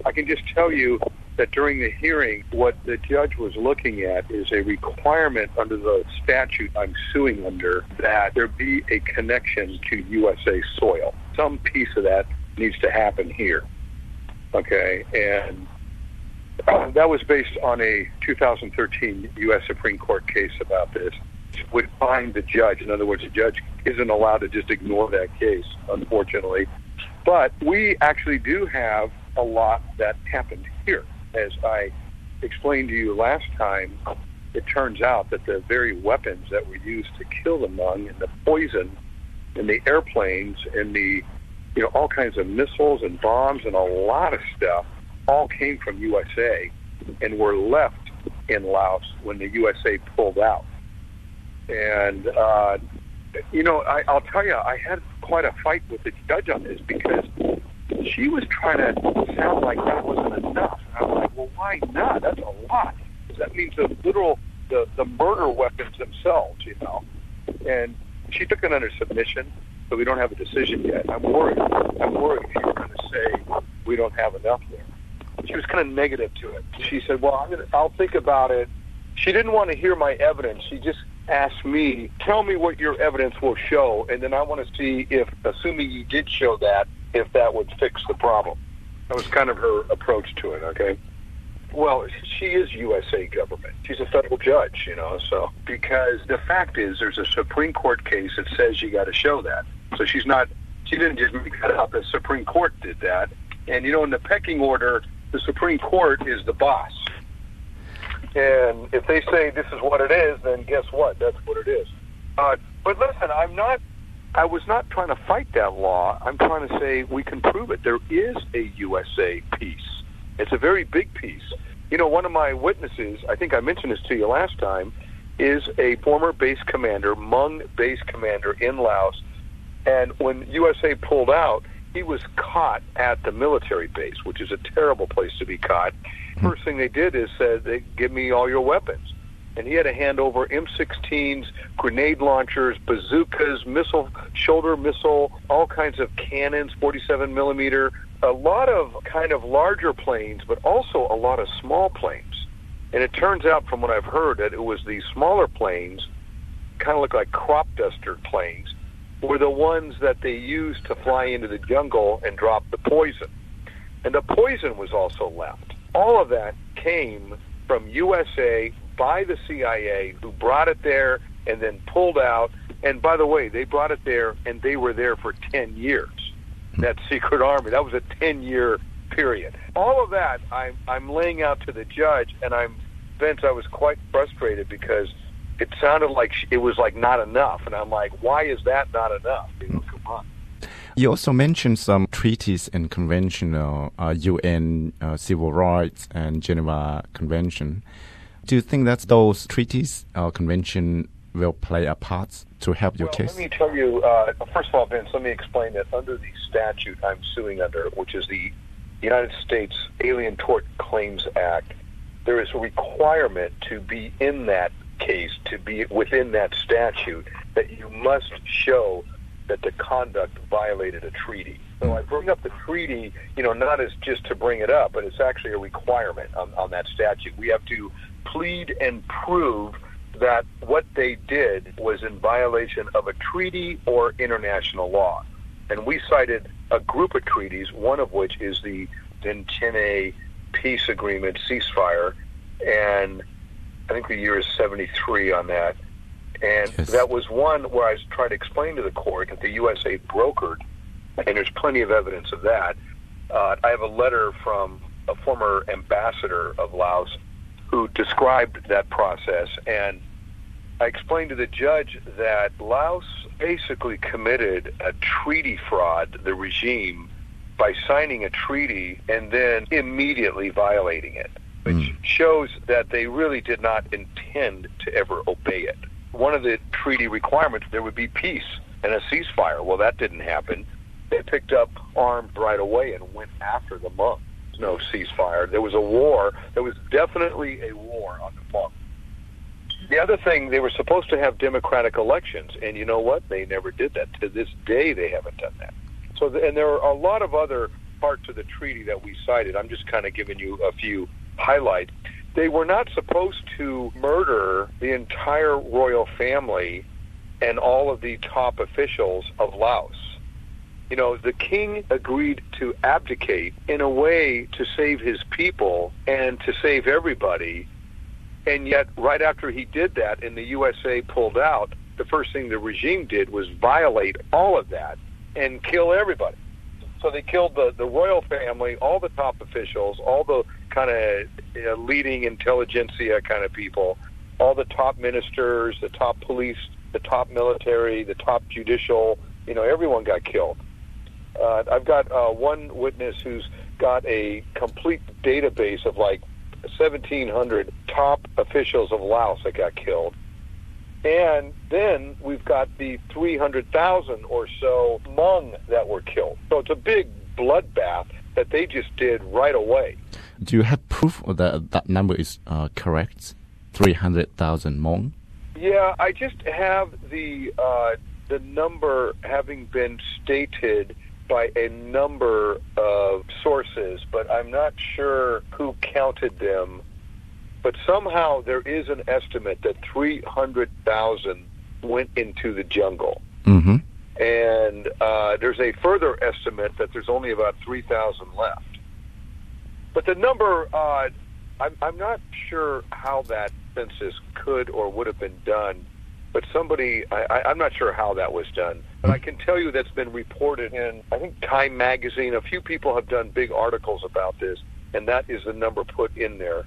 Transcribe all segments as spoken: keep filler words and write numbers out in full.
I can just tell you that during the hearing, what the judge was looking at is a requirement under the statute I'm suing under that there be a connection to U S A soil. Some piece of that needs to happen here. Okay, and uh, that was based on a two thousand thirteen U S Supreme Court case about this. Would find the judge. In other words, the judge isn't allowed to just ignore that case, unfortunately. But we actually do have a lot that happened here. As I explained to you last time, it turns out that the very weapons that were used to kill the Hmong and the poison and the airplanes and the, you know, all kinds of missiles and bombs and a lot of stuff all came from U S A and were left in Laos when the U S A pulled out. And, uh, you know, I, I'll tell you, I had quite a fight with the judge on this because she was trying to sound like that wasn't enough. And I was like, well, why not? That's a lot. That means the literal, the, the murder weapons themselves, you know. And she took it under submission, but we don't have a decision yet. I'm worried. I'm worried she was going to say we don't have enough there. She was kind of negative to it. She said, well, I'm gonna, I'll think about it. She didn't want to hear my evidence. She just asked me, tell me what your evidence will show, and then I want to see if, assuming you did show that, if that would fix the problem. That was kind of her approach to it, okay? Well, she is U S A government. She's a federal judge, you know, so because the fact is there's a Supreme Court case that says you got to show that. So she's not, she didn't just make that up. The Supreme Court did that. And, you know, in the pecking order, the Supreme Court is the boss. And if they say this is what it is, then guess what? That's what it is. Uh, but listen, I'm not, I was not trying to fight that law. I'm trying to say we can prove it. There is a U S A piece. It's a very big piece. You know, one of my witnesses, I think I mentioned this to you last time, is a former base commander, Hmong base commander in Laos. And when U S A pulled out, he was caught at the military base, which is a terrible place to be caught. First thing they did is said, they give me all your weapons. And he had to hand over M sixteens, grenade launchers, bazookas, missile, shoulder missile, all kinds of cannons, forty-seven millimeter, a lot of kind of larger planes, but also a lot of small planes. And it turns out from what I've heard that it was these smaller planes, kind of look like crop duster planes, were the ones that they used to fly into the jungle and drop the poison. And the poison was also left. All of that came from U S A by the C I A, who brought it there and then pulled out. And by the way, they brought it there and they were there for ten years. That secret army, that was a ten-year period. All of that I'm, I'm laying out to the judge, and I'm, Vince, I was quite frustrated because it sounded like it was like not enough. And I'm like, why is that not enough? You know, come on. You also mentioned some treaties and conventional uh, U N uh, Civil Rights and Geneva Convention. Do you think that those treaties or convention will play a part to help your well, case? Let me tell you, uh, first of all, Vince, let me explain that under the statute I'm suing under, which is the United States Alien Tort Claims Act, there is a requirement to be in that case, to be within that statute, that you must show that the conduct violated a treaty. So I bring up the treaty, you know, not as just to bring it up, but it's actually a requirement on, on that statute. We have to plead and prove that what they did was in violation of a treaty or international law. And we cited a group of treaties, one of which is the Vientiane Peace Agreement ceasefire, and I think the year is seventy-three on that. And yes. That was one where I was trying to explain to the court that the U S A brokered, and there's plenty of evidence of that. Uh, I have a letter from a former ambassador of Laos who described that process, and I explained to the judge that Laos basically committed a treaty fraud, the regime, by signing a treaty and then immediately violating it, which mm. shows that they really did not intend to ever obey it. One of the treaty requirements, there would be peace and a ceasefire. Well, that didn't happen. They picked up arms right away and went after the Hmong. No ceasefire. There was a war. There was definitely a war on the Hmong. The other thing, they were supposed to have democratic elections, and you know what? They never did that. To this day, they haven't done that. So, and there are a lot of other parts of the treaty that we cited. I'm just kind of giving you a few highlights. They were not supposed to murder the entire royal family and all of the top officials of Laos. You know, the king agreed to abdicate in a way to save his people and to save everybody. And yet, right after he did that and the U S A pulled out, the first thing the regime did was violate all of that and kill everybody. So they killed the, the royal family, all the top officials, all the kind of uh, leading intelligentsia kind of people, all the top ministers, the top police, the top military, the top judicial, you know, everyone got killed. Uh, I've got uh, one witness who's got a complete database of like seventeen hundred top officials of Laos that got killed. And then we've got the three hundred thousand or so Hmong that were killed. So it's a big bloodbath that they just did right away. Do you have proof that that number is uh, correct? three hundred thousand Hmong? Yeah, I just have the uh, the number having been stated by a number of sources, but I'm not sure who counted them. But somehow there is an estimate that three hundred thousand went into the jungle. Mm-hmm. And uh, there's a further estimate that there's only about three thousand left. But the number, uh, I'm, I'm not sure how that census could or would have been done. But somebody, I, I'm not sure how that was done. But I can tell you that's been reported in, I think, Time Magazine. A few people have done big articles about this, and that is the number put in there.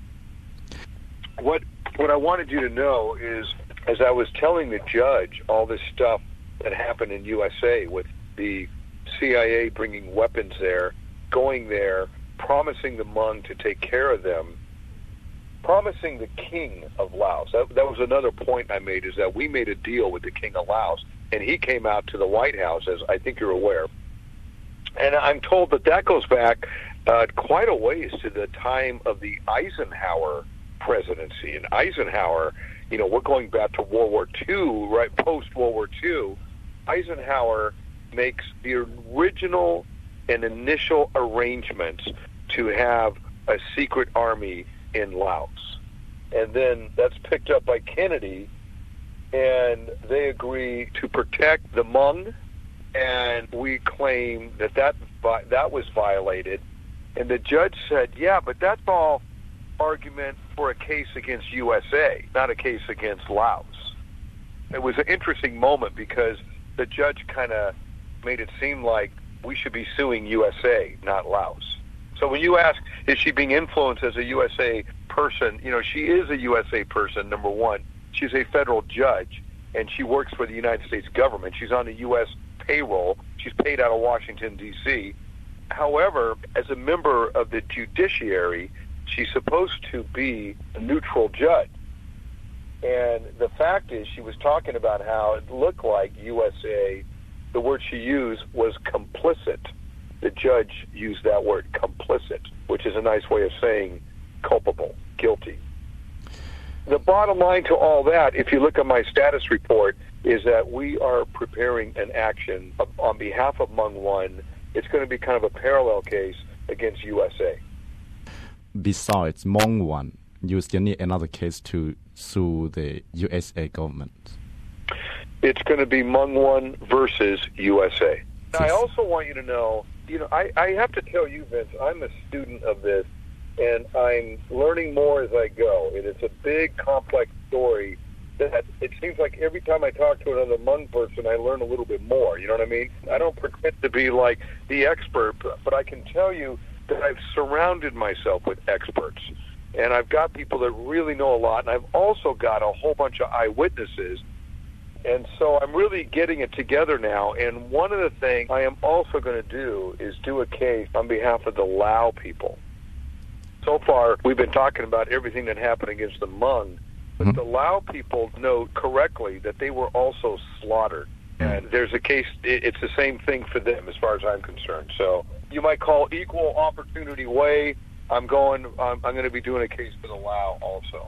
What what I wanted you to know is, as I was telling the judge all this stuff that happened in U S A with the C I A bringing weapons there, going there, promising the Hmong to take care of them, promising the king of Laos. That, that was another point I made, is that we made a deal with the king of Laos, and he came out to the White House, as I think you're aware. And I'm told that that goes back uh, quite a ways to the time of the Eisenhower presidency. And Eisenhower, you know, we're going back to World War Two, right, post-World War Two. Eisenhower makes the original and initial arrangements to have a secret army in Laos. And then that's picked up by Kennedy, and they agree to protect the Hmong, and we claim that that, that was violated. And the judge said, yeah, but that's all argument for a case against U S A, not a case against Laos. It was an interesting moment because the judge kind of made it seem like we should be suing U S A, not Laos. So when you ask, is she being influenced as a U S A person, you know, she is a U S A person, number one. She's a federal judge, and she works for the United States government. She's on the U S payroll. She's paid out of Washington, D C However, as a member of the judiciary, she's supposed to be a neutral judge. And the fact is, she was talking about how it looked like U S A, the word she used was complicit. The judge used that word, complicit, which is a nice way of saying culpable, guilty. The bottom line to all that, if you look at my status report, is that we are preparing an action on behalf of Hmong One. It's going to be kind of a parallel case against U S A. Besides Hmong One, you still need another case to sue the U S A government. It's going to be Hmong One versus U S A. Now, I also want you to know, you know, I, I have to tell you, Vince, I'm a student of this, and I'm learning more as I go. And it's a big, complex story that it seems like every time I talk to another Hmong person, I learn a little bit more. You know what I mean? I don't pretend to be like the expert, but I can tell you that I've surrounded myself with experts. And I've got people that really know a lot, and I've also got a whole bunch of eyewitnesses. And so I'm really getting it together now. And one of the things I am also going to do is do a case on behalf of the Lao people. So far, we've been talking about everything that happened against the Hmong, but mm-hmm. the Lao people know correctly that they were also slaughtered. And there's a case, it's the same thing for them as far as I'm concerned. So you might call equal opportunity way. I'm going, I'm, I'm going to be doing a case for the Lao also.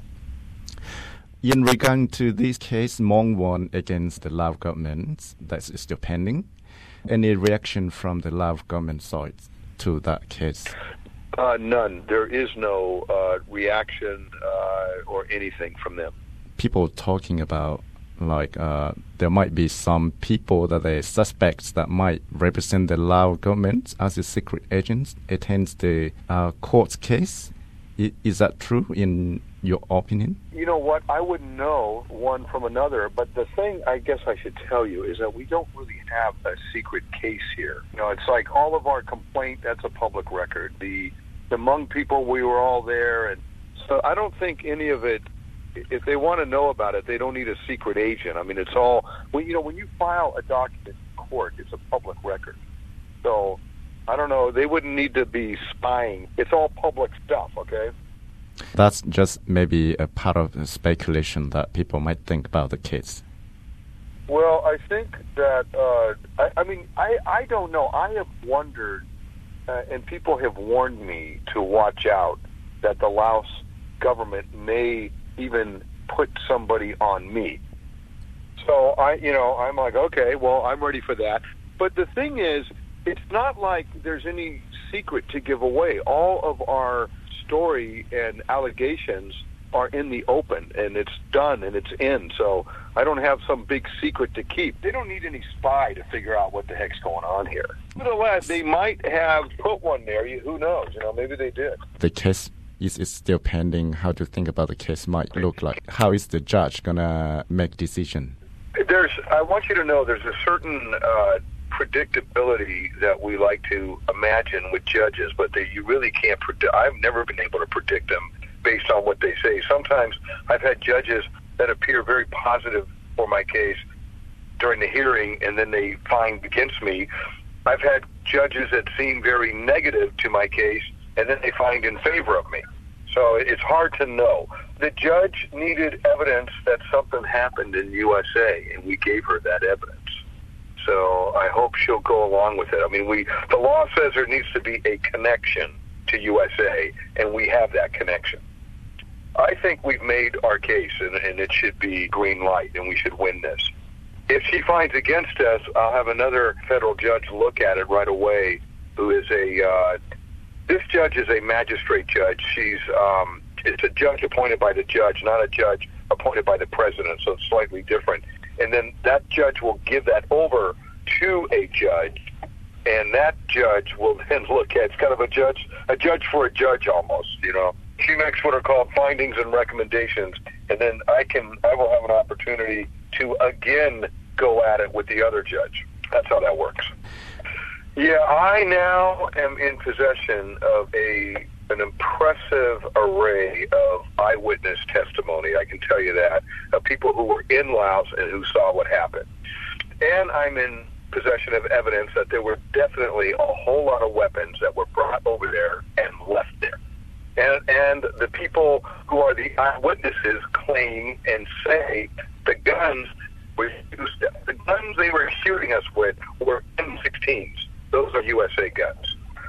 In regard to this case, Hmong One against the Lao government, that's still pending. Any reaction from the Lao government side to that case? Uh, none. There is no uh, reaction uh, or anything from them. People talking about like uh, there might be some people that they suspect that might represent the Lao government as a secret agents attends the uh, court case. I, is that true in your opinion? You know what? I wouldn't know one from another, but the thing I guess I should tell you is that we don't really have a secret case here. You know, it's like all of our complaint, that's a public record. The, the Hmong people, we were all there, and so I don't think any of it, if they want to know about it, they don't need a secret agent. I mean, it's all, when, you know, when you file a document in court, it's a public record. So, I don't know, they wouldn't need to be spying. It's all public stuff, okay? That's just maybe a part of the speculation that people might think about the case. Well, I think that, uh, I, I mean, I, I don't know. I have wondered, uh, and people have warned me to watch out that the Laos government may even put somebody on me. So, I, you know, I'm like, okay, well, I'm ready for that. But the thing is, it's not like there's any secret to give away. All of our story and allegations are in the open, and it's done, and it's in. So I don't have some big secret to keep. They don't need any spy to figure out what the heck's going on here. Nevertheless, they might have put one there. Who knows? You know, maybe they did. The case is, is still pending. How do you think about the case might look like? How is the judge going to make decision? There's. I want you to know there's a certain uh, predictability that we like to imagine with judges, but they, you really can't predict. I've never been able to predict them based on what they say. Sometimes I've had judges that appear very positive for my case during the hearing, and then they find against me. I've had judges that seem very negative to my case, and then they find in favor of me. So it's hard to know. The judge needed evidence that something happened in U S A, and we gave her that evidence. So I hope she'll go along with it. I mean, we the law says there needs to be a connection to U S A, and we have that connection. I think we've made our case, and, and it should be green light, and we should win this. If she finds against us, I'll have another federal judge look at it right away, who is a, uh, this judge is a magistrate judge. She's, um, it's a judge appointed by the judge, not a judge appointed by the president, so it's slightly different. And then that judge will give that over to a judge, and that judge will then look at, it's kind of a judge, a judge for a judge almost, you know. She makes what are called findings and recommendations, and then I can, I will have an opportunity to again go at it with the other judge. That's how that works. Yeah, I now am in possession of a an impressive array of eyewitness testimony, I can tell you that, of people who were in Laos and who saw what happened. And I'm in possession of evidence that there were definitely a whole lot of weapons that were brought over there and left there. And, and the people who are the eyewitnesses claim and say the guns were used, the guns they were shooting us with were M sixteens. Those are U S A guns.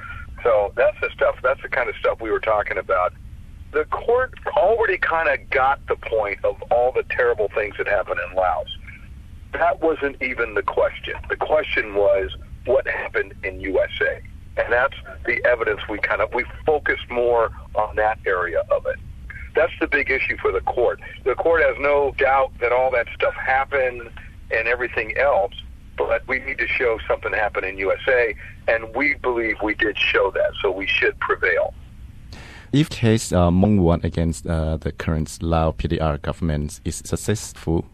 So that's the stuff, that's the kind of stuff we were talking about. The court already kind of got the point of all the terrible things that happened in Laos. That wasn't even the question. The question was what happened in U S A. And that's the evidence we kind of, we focused more on that area of it. That's the big issue for the court. The court has no doubt that all that stuff happened and everything else, but we need to show something happened in U S A, and we believe we did show that, so we should prevail. If case uh, Hmong one against uh, the current Lao P D R government is successful,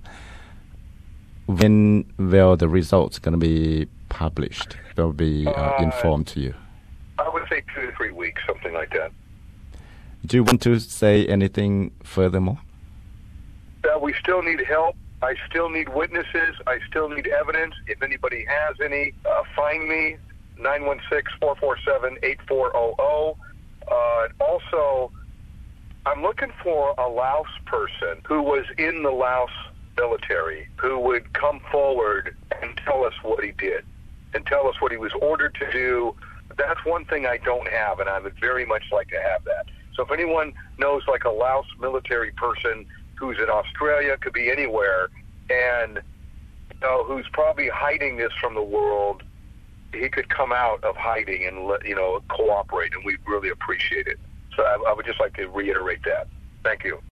when will the results going to be published? They'll be uh, uh, informed to you. I would say two to three weeks, something like that. Do you want to say anything furthermore? Uh, we still need help. I still need witnesses. I still need evidence. If anybody has any, uh, find me, nine one six, four four seven, eight four zero zero. Uh, also, I'm looking for a Laos person who was in the Laos military who would come forward and tell us what he did and tell us what he was ordered to do. That's one thing I don't have, and I would very much like to have that. So if anyone knows like a Laos military person who's in Australia, could be anywhere, and you know, who's probably hiding this from the world, he could come out of hiding and let, you know, cooperate, and we really appreciate it. So I, I would just like to reiterate that. Thank you.